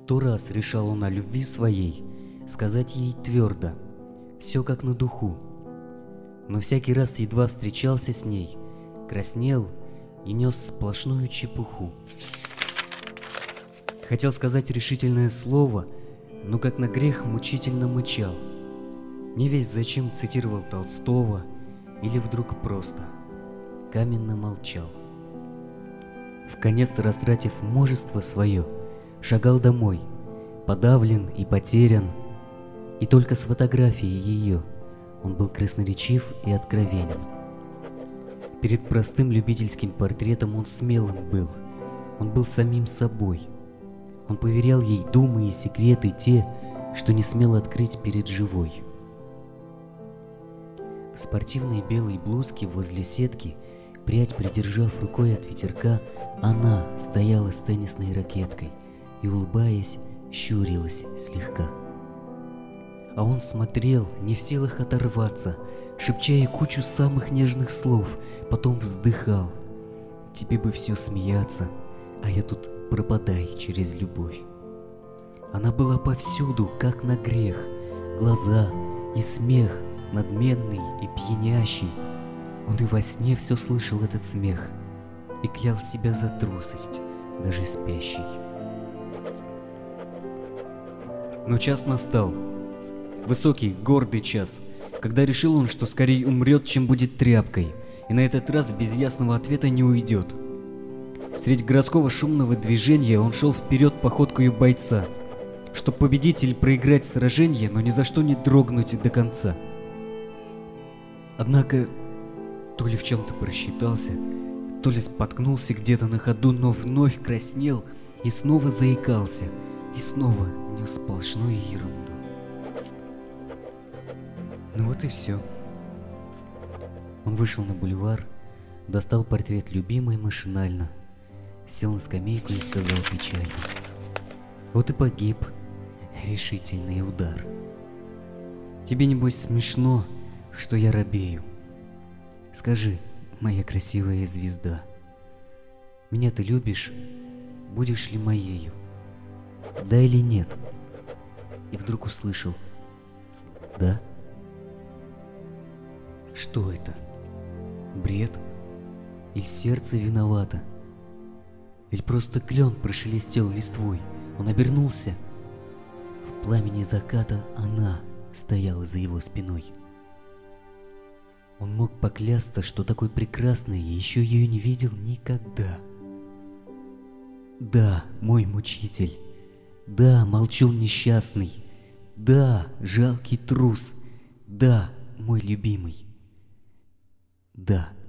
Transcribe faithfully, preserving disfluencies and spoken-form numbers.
Сто раз решал он о любви своей сказать ей твердо, все как на духу. Но всякий раз едва встречался с ней, краснел и нес сплошную чепуху. Хотел сказать решительное слово, но как на грех мучительно мычал. Не весь зачем цитировал Толстого или вдруг просто каменно молчал. Вконец растратив мужество свое, шагал домой, подавлен и потерян, и только с фотографией ее он был красноречив и откровенен. Перед простым любительским портретом он смелым был, он был самим собой. Он поверял ей думы и секреты те, что не смел открыть перед живой. В спортивной белой блузке возле сетки, прядь придержав рукой от ветерка, она стояла с теннисной ракеткой и, улыбаясь, щурилась слегка. А он смотрел, не в силах оторваться, шепча ей кучу самых нежных слов, потом вздыхал: тебе бы все смеяться, а я тут пропадай через любовь. Она была повсюду, как на грех, глаза и смех, надменный и пьянящий. Он и во сне все слышал этот смех и клял себя за трусость, даже спящий. Но час настал, высокий, гордый час, когда решил он, что скорее умрет, чем будет тряпкой, и на этот раз без ясного ответа не уйдет. Средь городского шумного движения он шел вперед походкою бойца, чтоб победить или проиграть сражение, но ни за что не дрогнуть до конца. Однако, то ли в чем-то просчитался, то ли споткнулся где-то на ходу, но вновь краснел и снова заикался, и снова нес сплошную ерунду. Ну вот и все. Он вышел на бульвар, достал портрет любимой машинально, сел на скамейку и сказал печально: вот и погиб решительный удар. Тебе, небось, смешно, что я робею. Скажи, моя красивая звезда, меня ты любишь, будешь ли моею? Да или нет? И вдруг услышал: да. Что это? Бред? Или сердце виновато? Или просто клен прошелестел листвой? Он обернулся. В пламени заката она стояла за его спиной. Он мог поклясться, что такой прекрасной еще ее не видел никогда. Да, мой мучитель. Да, молчун несчастный. Да, жалкий трус. Да, мой любимый. Да.